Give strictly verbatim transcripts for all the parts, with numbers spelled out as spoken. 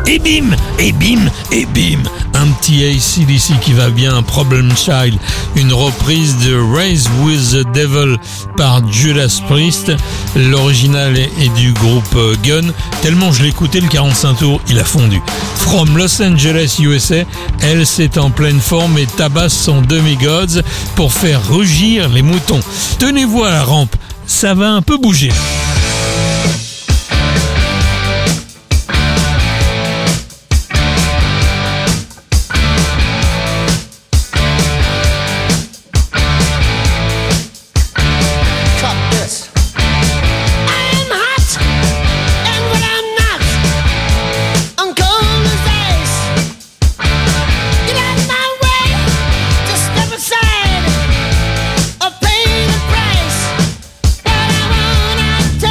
Et bim, et bim, et bim. Un petit A C D C qui va bien, Problem Child, une reprise de Raise with the Devil par Judas Priest. L'original est du groupe Gun. Tellement je l'ai écouté, le quarante-cinq tours, il a fondu. From Los Angeles, U S A, elle c'est en pleine forme et tabasse son demi-gods pour faire rugir les moutons. Tenez-vous à la rampe, ça va un peu bouger. Take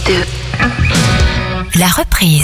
deux. La reprise.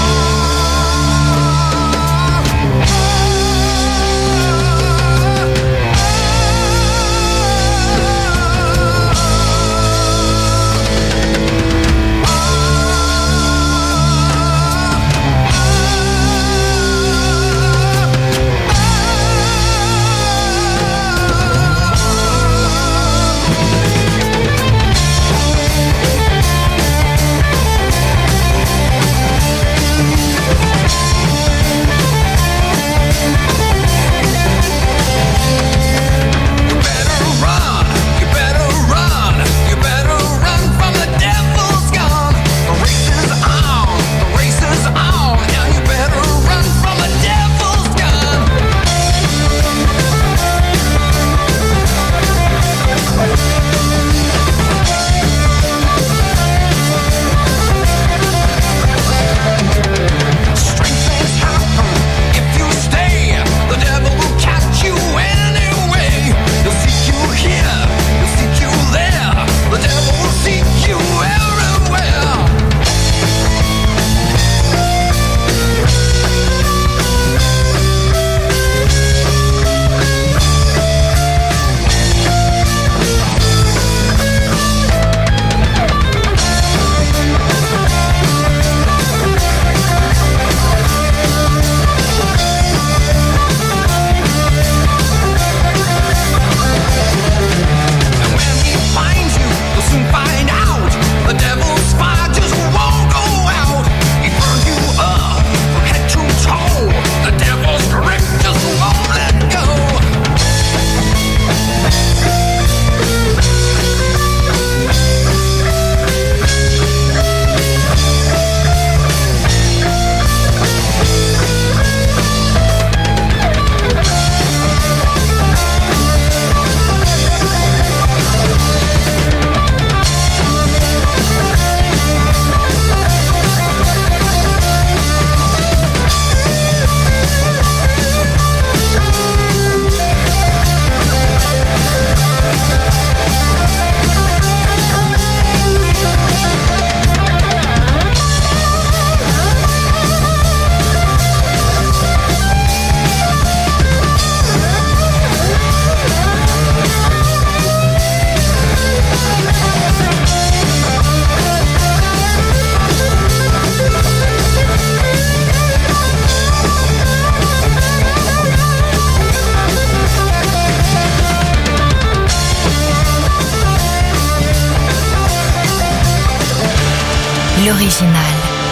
L'original.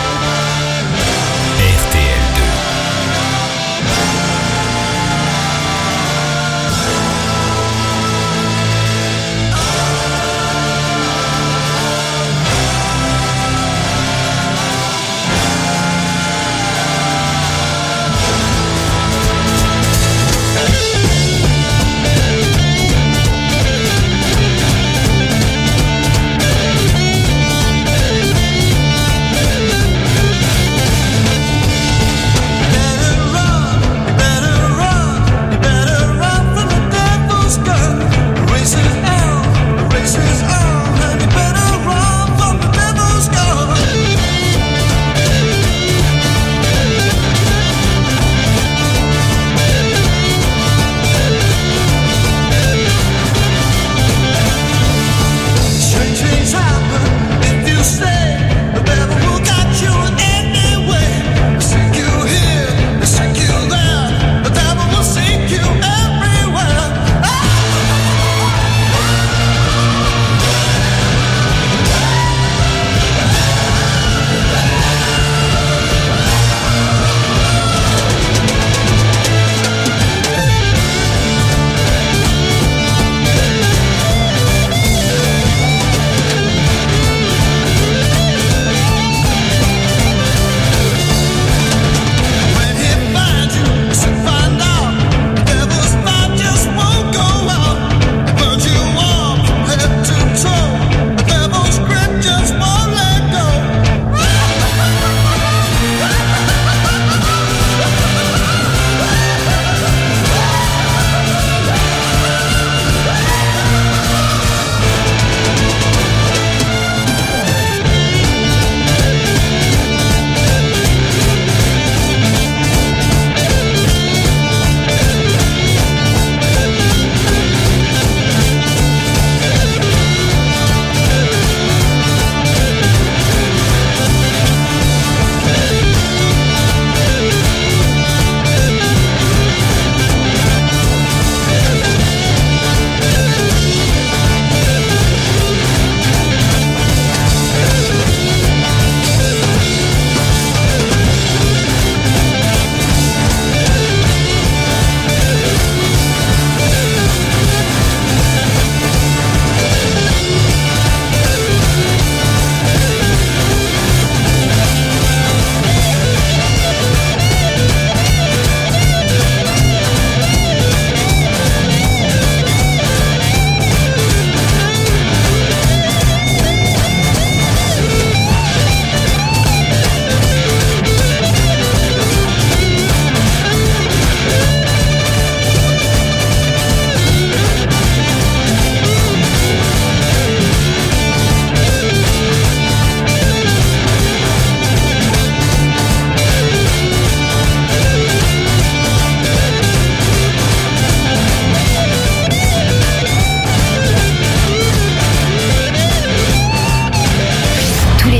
R T L deux. We'll be right back.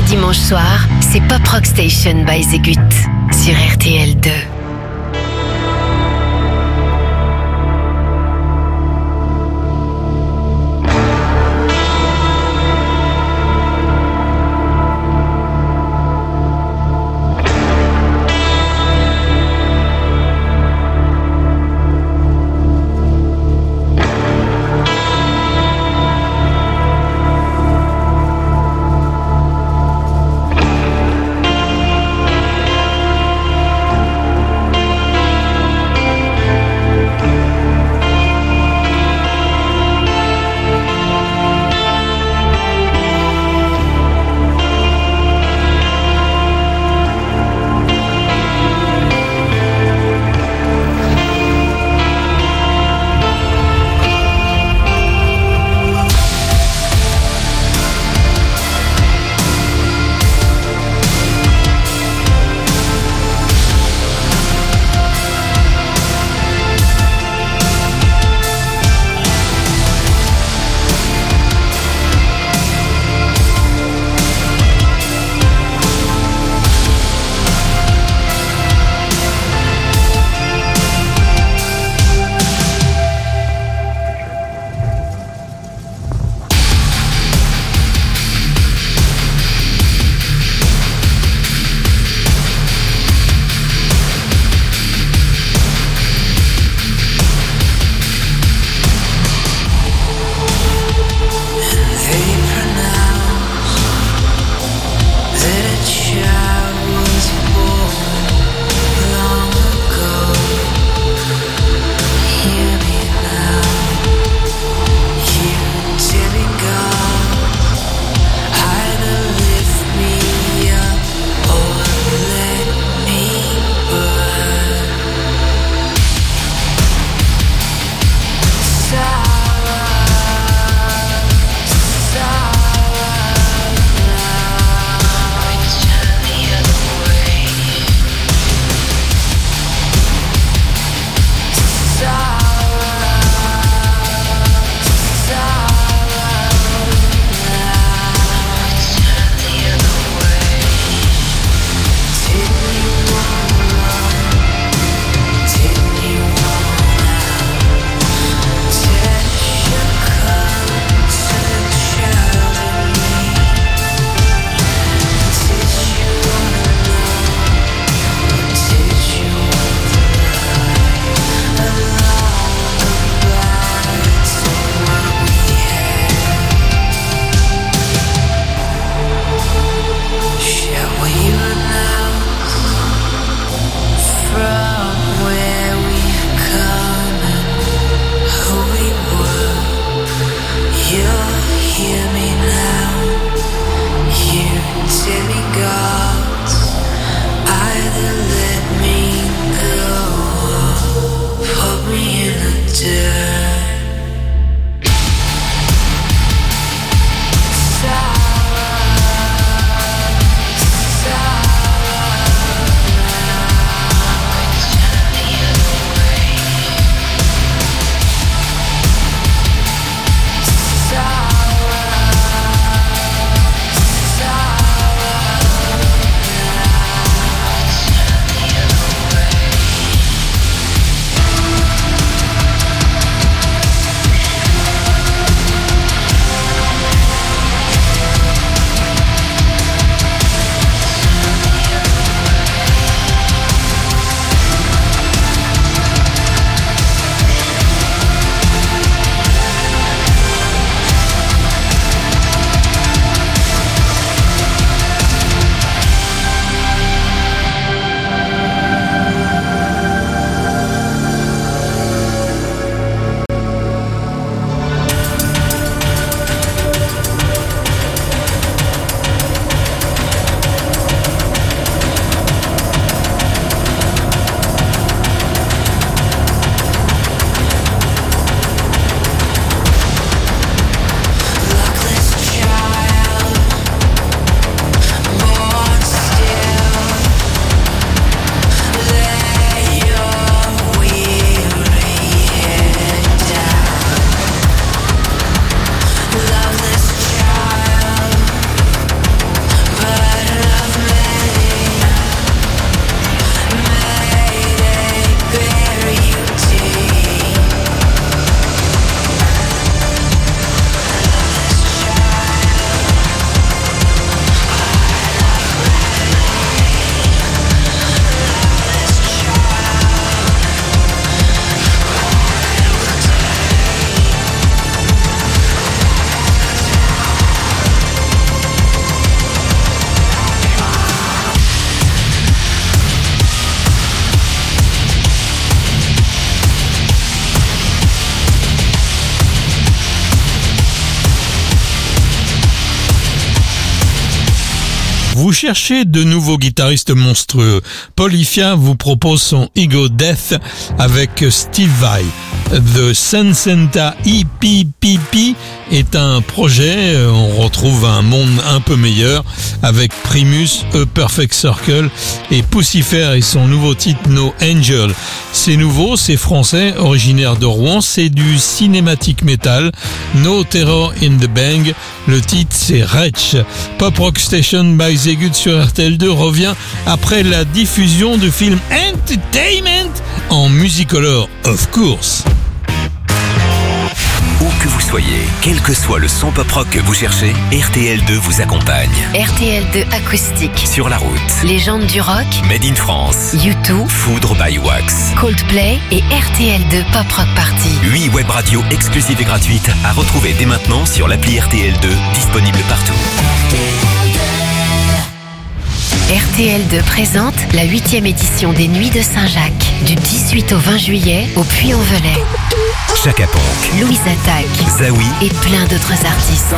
dimanche soir, c'est Pop Rock Station by The Gut sur R T L deux. Vous cherchez de nouveaux guitaristes monstrueux. Polyphia vous propose son Ego Death avec Steve Vai. The Sansenta E P P P est un projet, on retrouve un monde un peu meilleur avec Primus, A Perfect Circle et Pucifer et son nouveau titre No Angel. C'est nouveau, c'est français, originaire de Rouen, c'est du cinématique metal, No Terror in the Bang, le titre c'est Wretch. Pop Rock Station by Zegut sur R T L deux revient après la diffusion du film Entertainment en Musicolor, of course. Où que vous soyez, quel que soit le son pop rock que vous cherchez, R T L deux vous accompagne. R T L deux acoustique. Sur la route. Légende du rock. Made in France. U deux. Foudre by Wax. Coldplay et R T L deux Pop Rock Party. huit web radios exclusives et gratuites à retrouver dès maintenant sur l'appli R T L deux, disponible partout. R T L deux présente la huitième édition des Nuits de Saint-Jacques, du dix-huit au vingt juillet au Puy-en-Velay. Chaka Ponk, Louise Attaque, Zawi et plein d'autres artistes.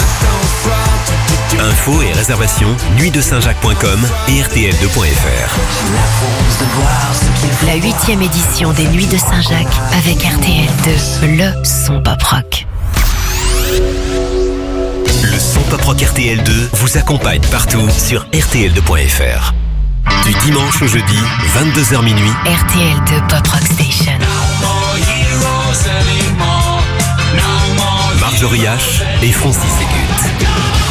Infos et réservations, nuit de saint jacques point com et R T L deux point F R. La huitième édition des Nuits de Saint-Jacques avec R T L deux, le son pop rock. Le son pop rock R T L deux vous accompagne partout sur R T L deux point F R. Du dimanche au jeudi, vingt-deux heures minuit. R T L deux Pop Rock Station. Marjorie H et Francis Ségut.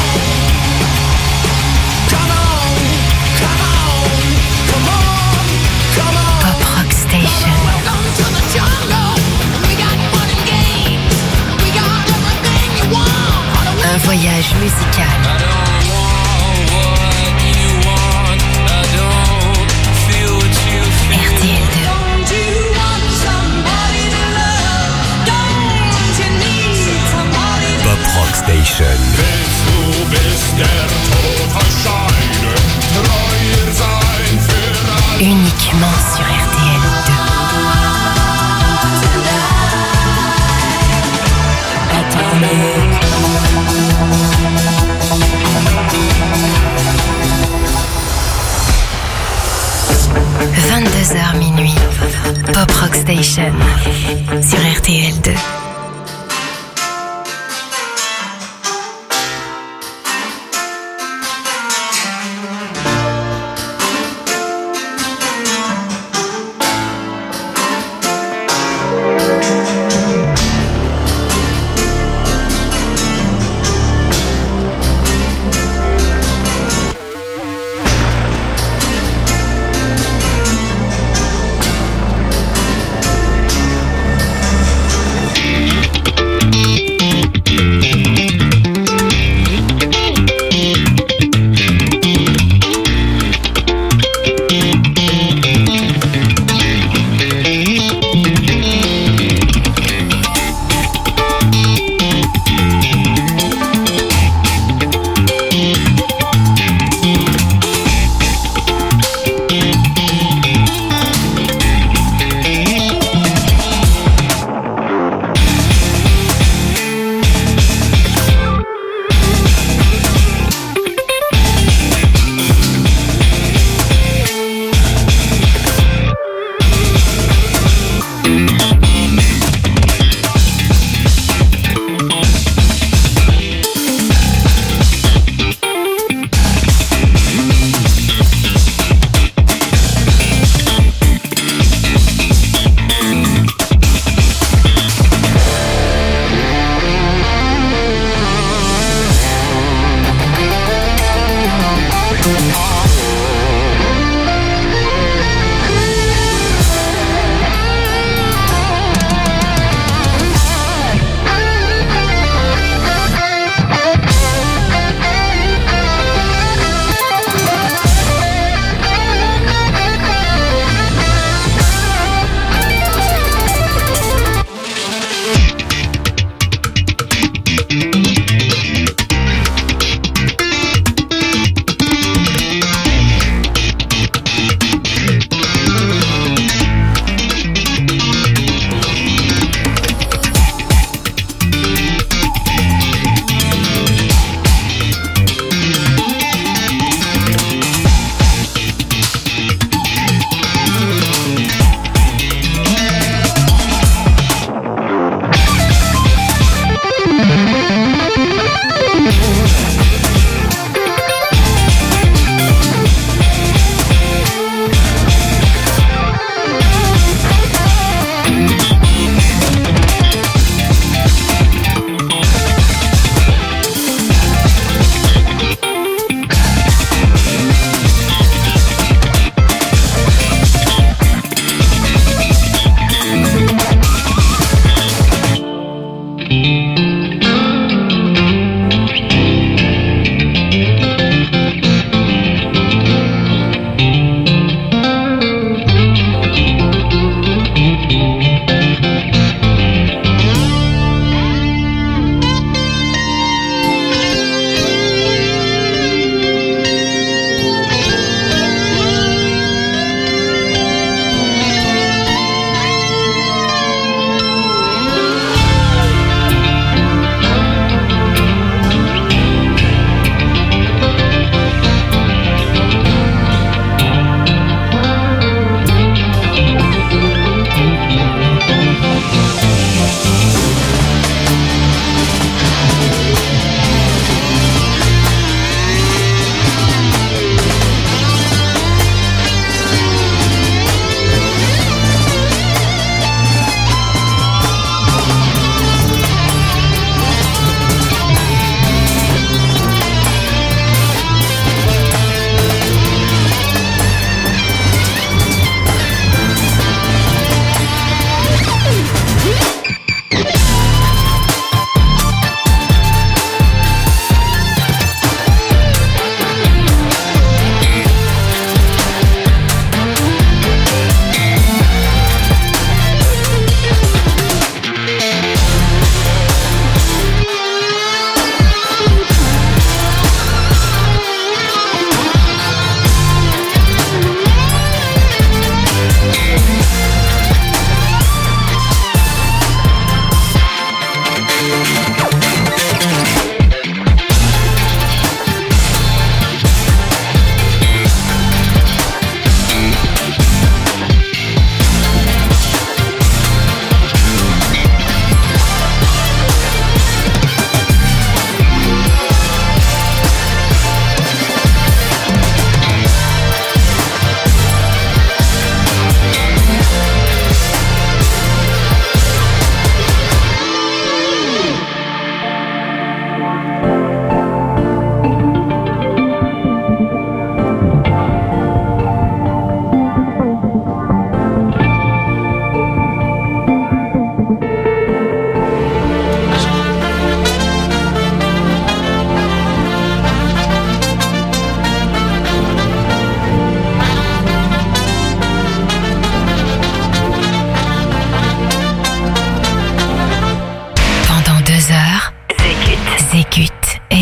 Pop Rock Station. Un voyage musical. R T L deux. Pop Rock Station. Uniquement sur R T L deux. vingt-deux heures minuit. Pop Rock Station sur R T L deux.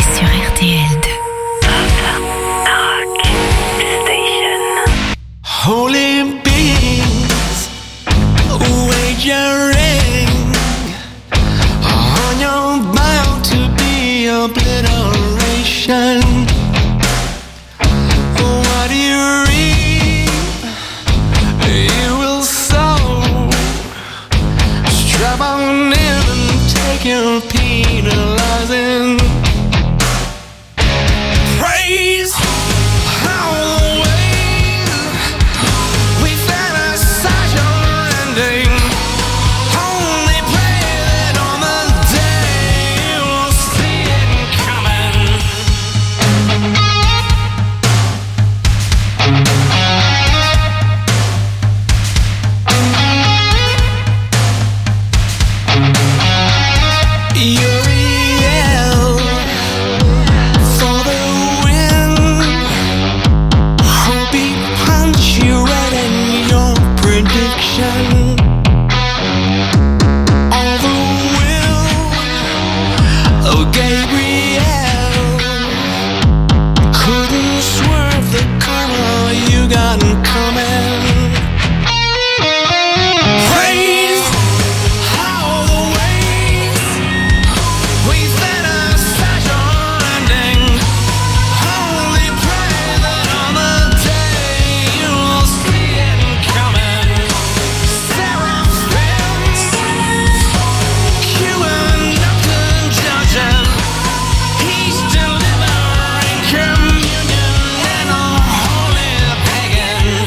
est sur R T L deux. Rock Station. Holy beings, wagering on your bound to be obliteration. What do you reap? You will sow. Strap on in and take your penalizing. Praise how the ways we fantasize your ending. Only pray that on the day you'll see it coming. Uriel for the win. Hope he punch you right in your prediction. All the will of Gabriel couldn't swerve the karma you got coming. Praise how the ways we fantasize your ending. Only pray that on the day you'll see it coming. Seraphims queuing up to judge him. He's delivering communion and a holy pagan.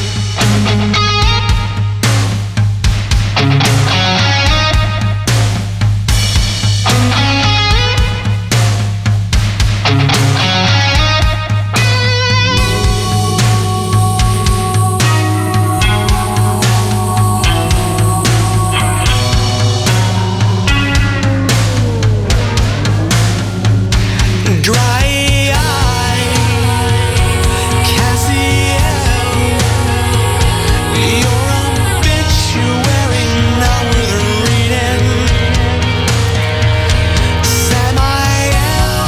Dry eye, Cassiel, you're a obituary now worth reading. Samael,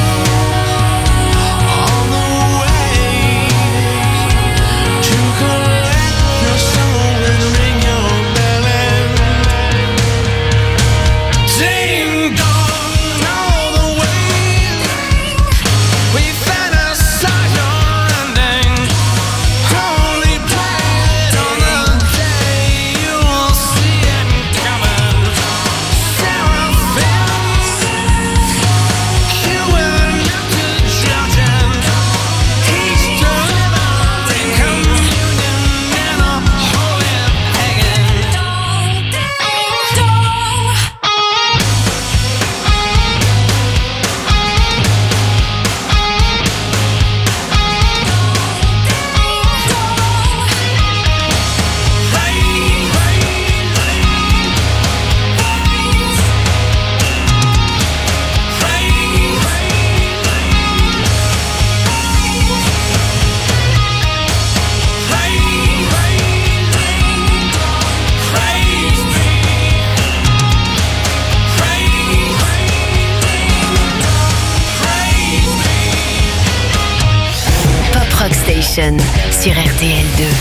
on the way to collect your soul and ring your bell in. Ding dong, all the way we fantasize your ending. Only play it on the day you'll see it coming. Seraphims queuing up to judge him. He's delivering communion and a holy pagan. Pop Rock Station sur R T L deux.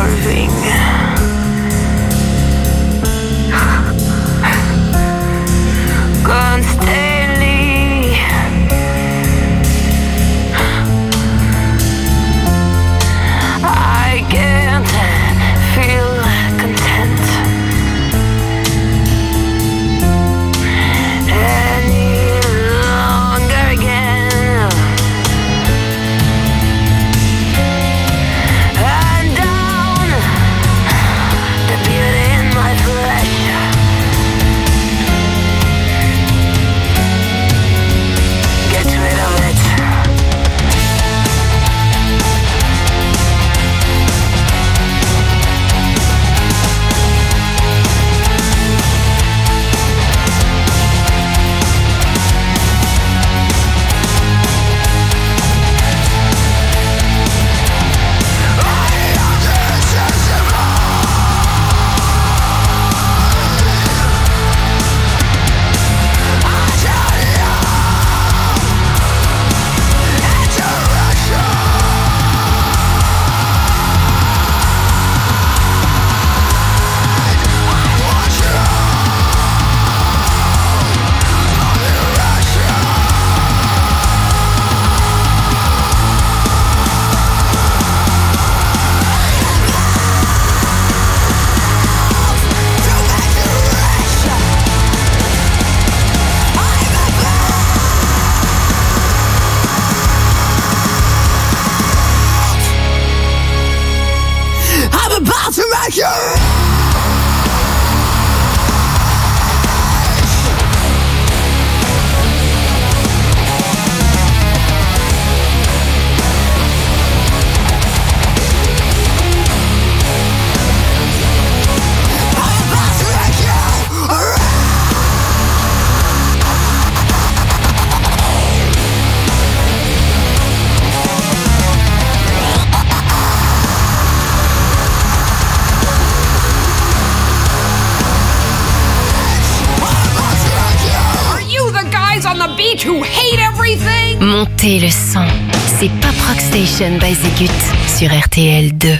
morphing. Constantly. I can't feel content any longer again. And down the beauty in my flesh. Get rid of it. I'm about to wreck you! Are you the guys on the beach who hate everything? Montez le son. C'est Pop Rock Station by Zegut sur R T L deux.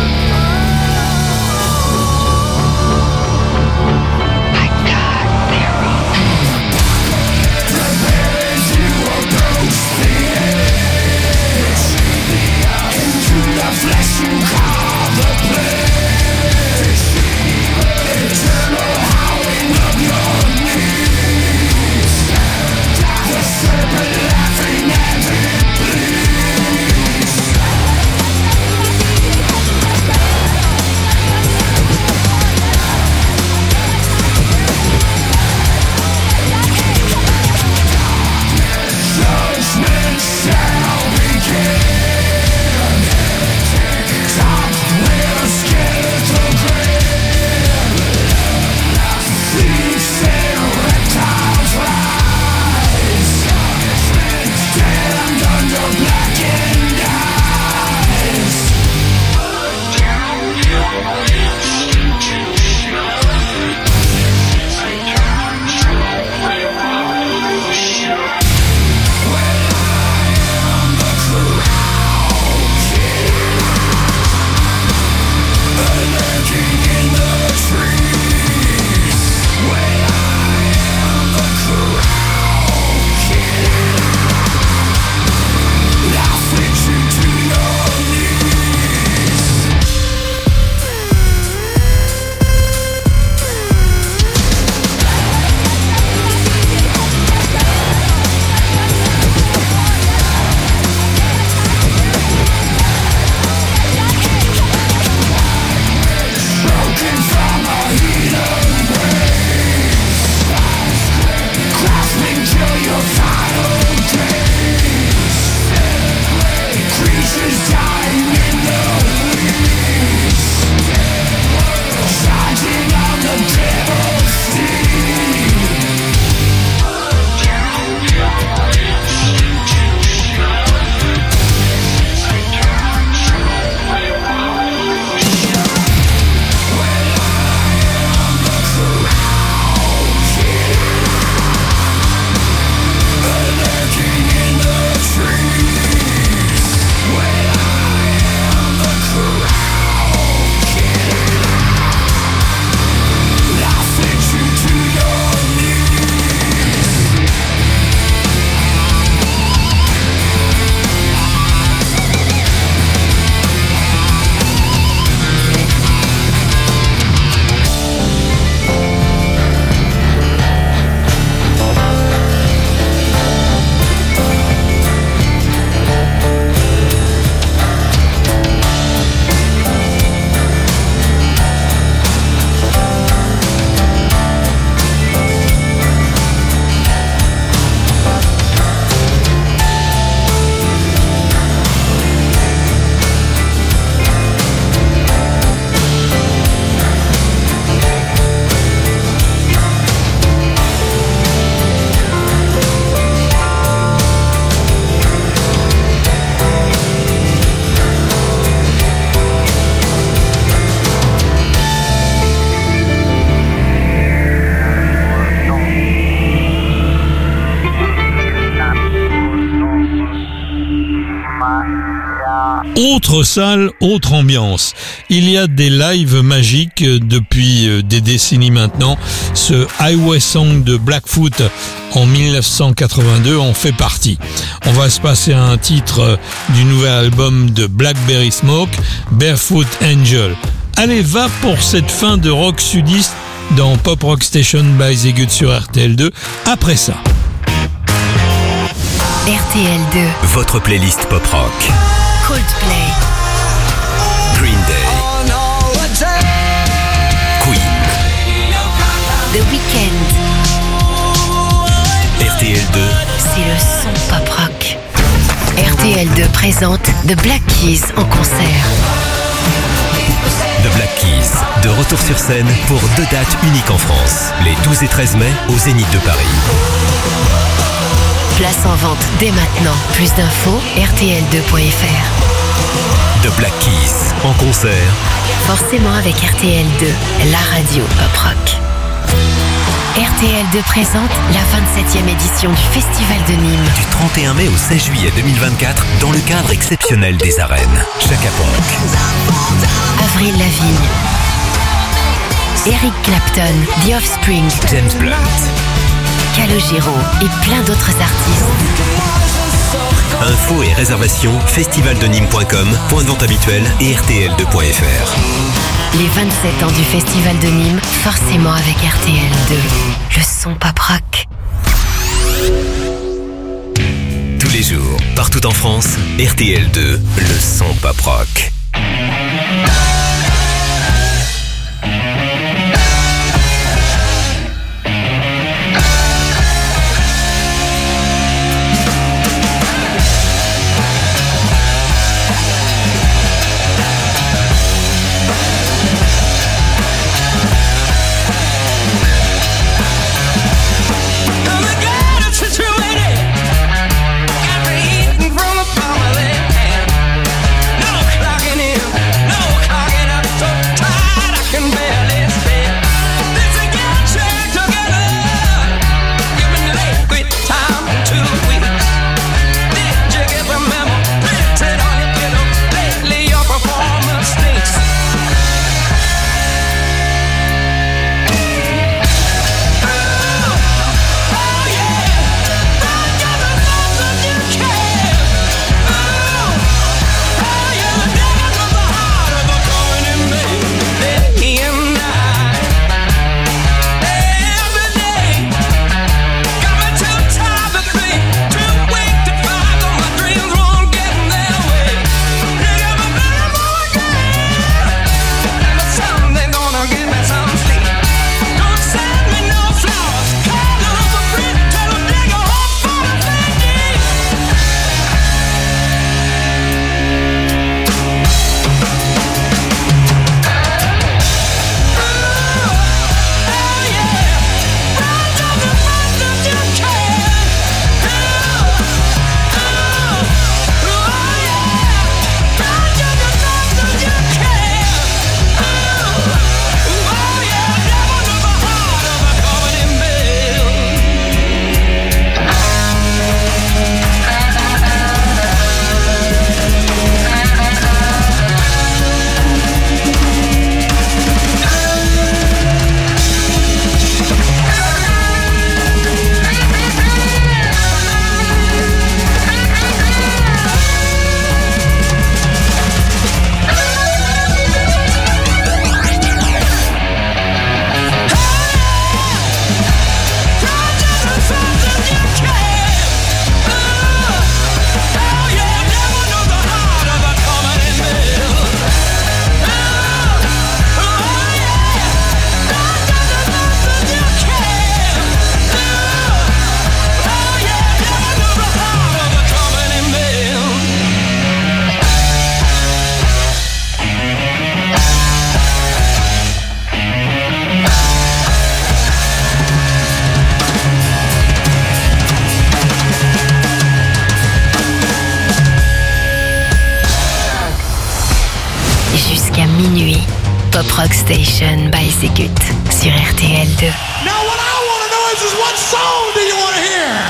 I got their Autre salle, autre ambiance. Il y a des lives magiques depuis des décennies maintenant. Ce Highway Song de Blackfoot en dix-neuf cent quatre-vingt-deux en fait partie. On va se passer à un titre du nouvel album de Blackberry Smoke, Barefoot Angel. Allez, va pour cette fin de rock sudiste dans Pop Rock Station by Zegut sur R T L deux. Après ça. R T L deux. Votre playlist pop rock. Coldplay. Green Day. Queen. The Weeknd. R T L deux. C'est le son pop rock. R T L deux présente The Black Keys en concert. The Black Keys, de retour sur scène pour deux dates uniques en France, les douze et treize mai au Zénith de Paris. Place en vente dès maintenant. Plus d'infos, R T L deux point F R. The Black Keys, en concert. Forcément avec R T L deux, la radio pop rock. R T L deux présente la vingt-septième édition du Festival de Nîmes. Du trente et un mai au seize juillet deux mille vingt-quatre, dans le cadre exceptionnel des arènes. Chaka Ponk. Avril Lavigne. Eric Clapton, The Offspring. James Blunt. Calogero et plein d'autres artistes. Infos et réservations, festivaldenimes point com, point de vente habituel et R T L deux point F R. Les vingt-sept ans du Festival de Nîmes, forcément avec R T L deux. Le son pop rock. Tous les jours, partout en France, R T L deux, le son pop rock. Pop Rock Station by Zegut sur R T L deux. Now what I want to know is, is what song do you want to hear?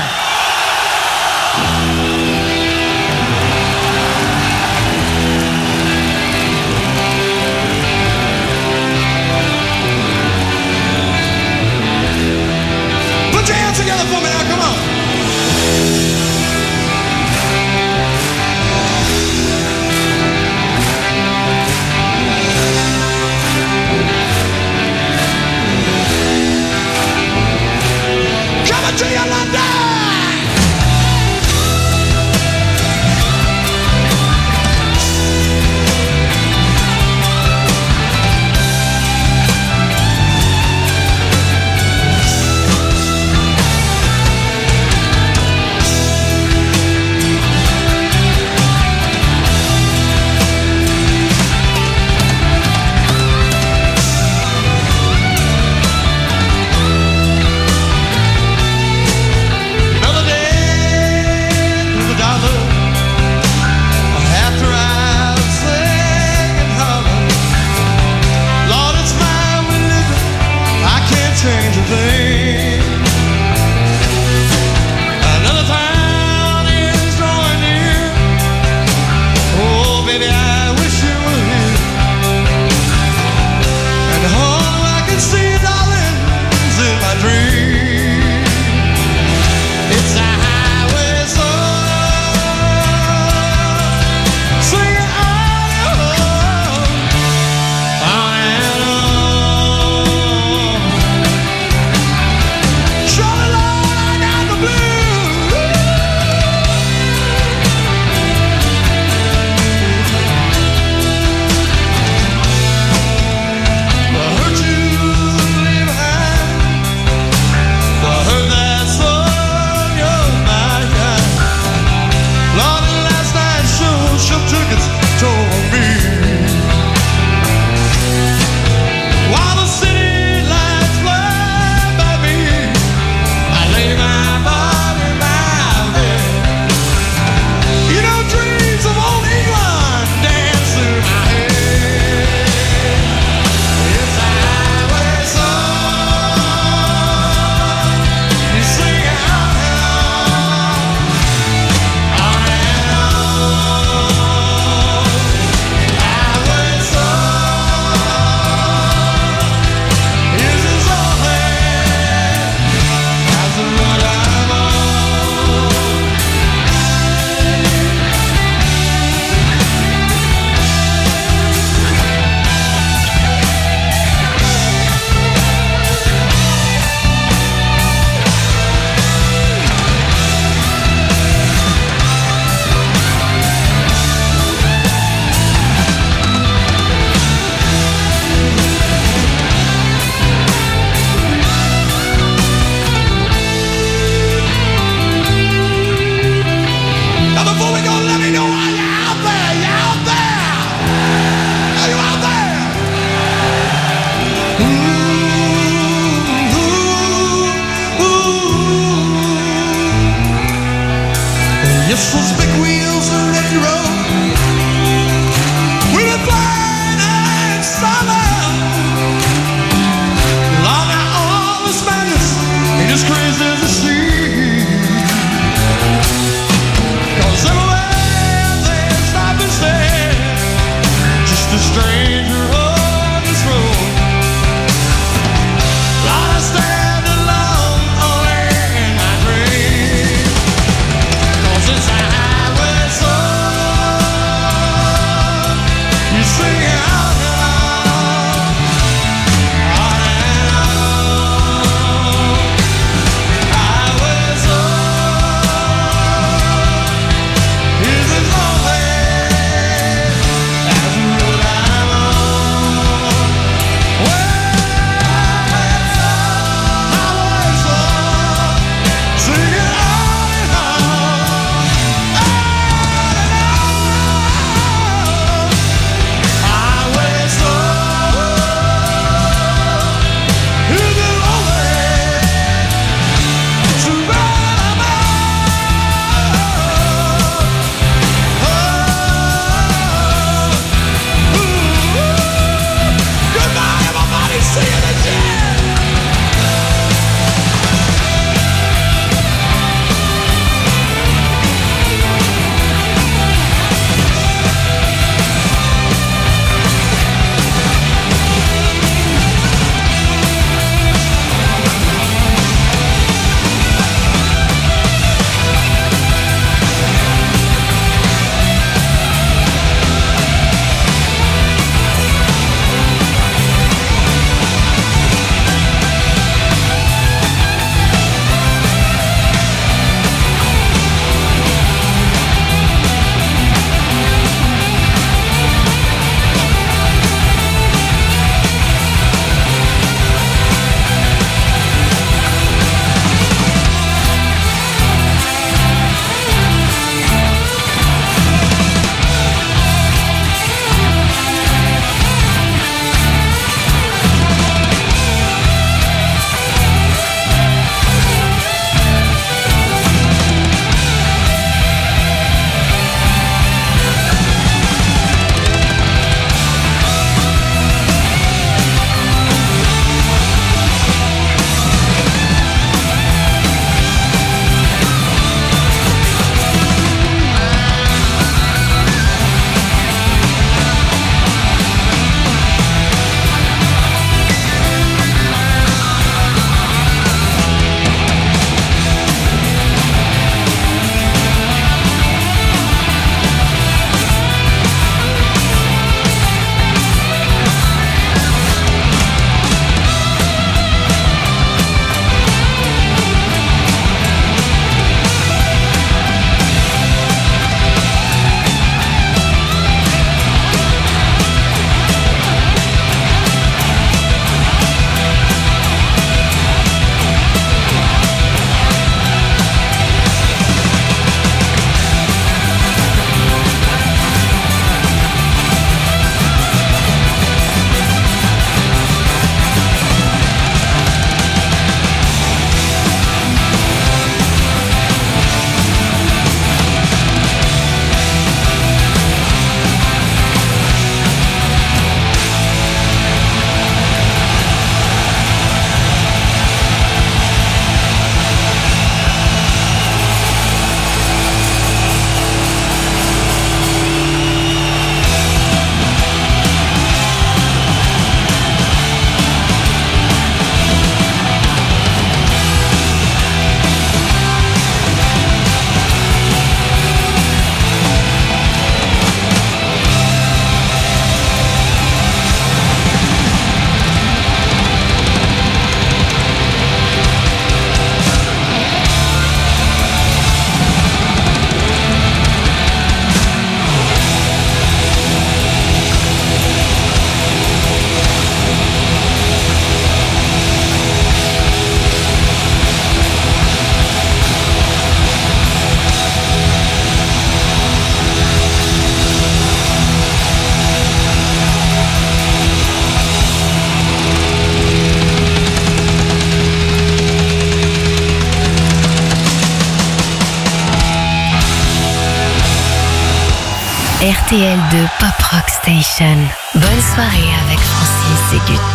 R T L deux Pop Rock Station. Bonne soirée avec Francis et Gut.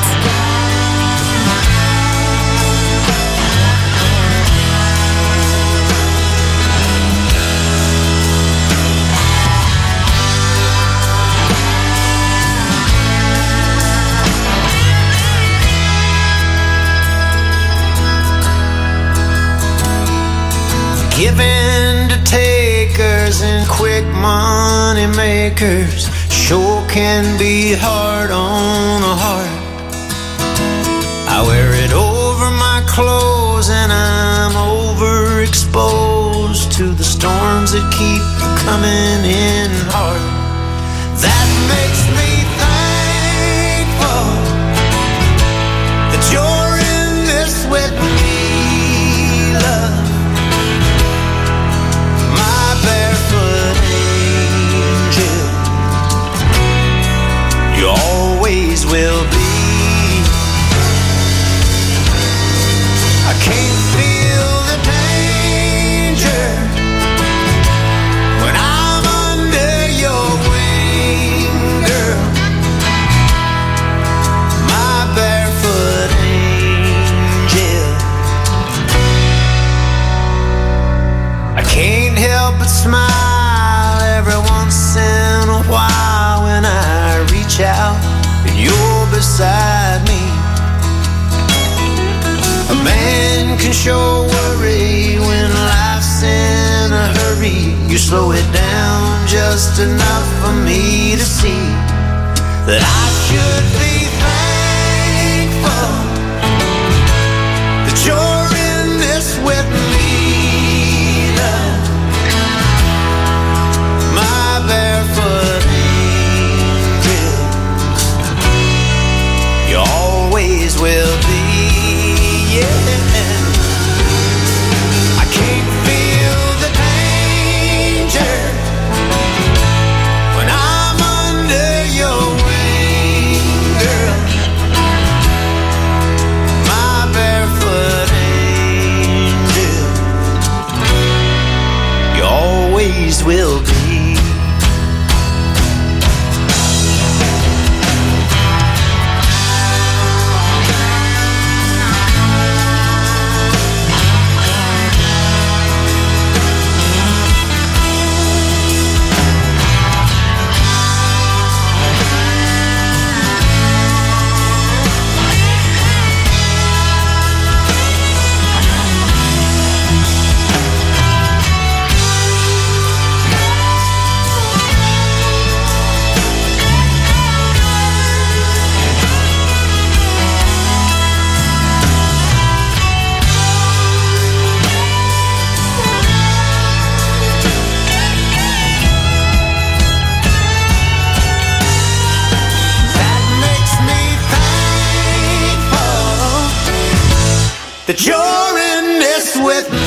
Giving to takers and quick money makers sure can be hard on a heart. I wear it over my clothes and I'm overexposed to the storms that keep coming in hard. That makes me thankful that you're in this with me, love. Barefoot angel, you always will be. I can't feel the danger when I'm under your wing, girl. My barefoot angel, I can't help but smile every once in a while when I reach out and you're beside me. A man can show worry when life's in a hurry. You slow it down just enough for me to see that I should be thankful that you're in this with me, love. My barefoot angel, you always will be, yeah. I can't feel the danger when I'm under your wing, girl. My barefoot angel, you always will be. That you're in this with me.